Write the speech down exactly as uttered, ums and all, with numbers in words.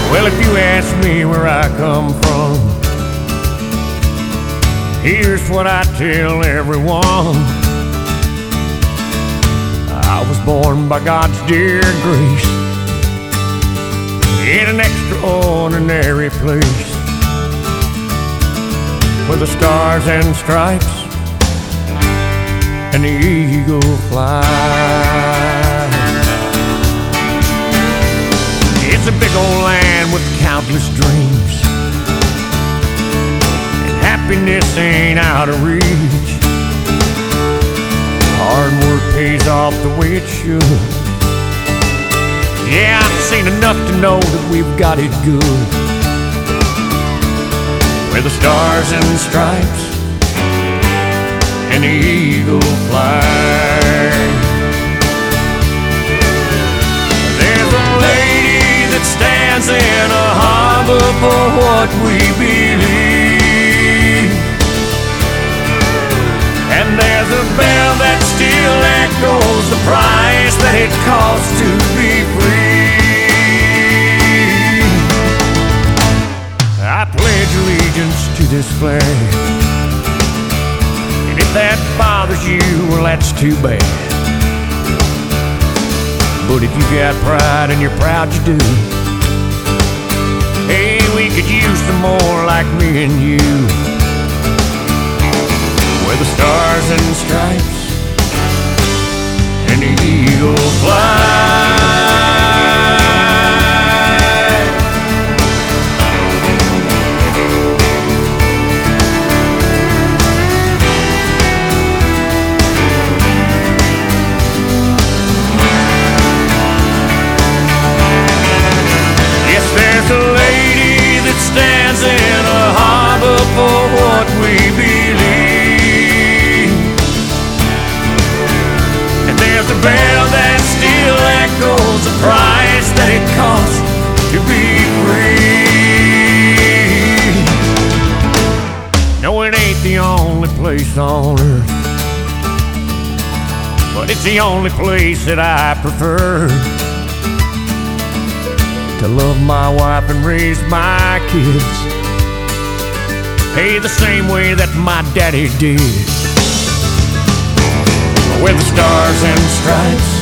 Well, if you ask me where I come from, here's what I tell everyone. I was born by God's dear grace in an extraordinary place where the stars and stripes and the eagle fly. It's a big old land with countless dreams, and happiness ain't out of reach. Hard work pays off the way it should. Yeah, I've seen enough to know that we've got it good, where the stars and stripes and the eagle fly. There's a lady that stands in a harbor for what we believe, and there's a bell that still echoes the price that it costs to be free. I pledge allegiance to this flag, and if that bothers you, well, that's too bad. But if you got pride and you're proud you do, hey, we could use some more like me and you, where the stars and stripes and the eagle fly. There's a lady that stands in a harbor for what we believe, and there's a bell that still echoes the price that it costs to be free. No, it ain't the only place on earth, but it's the only place that I prefer to love my wife and raise my kids, hey, the same way that my daddy did, where the stars and stripes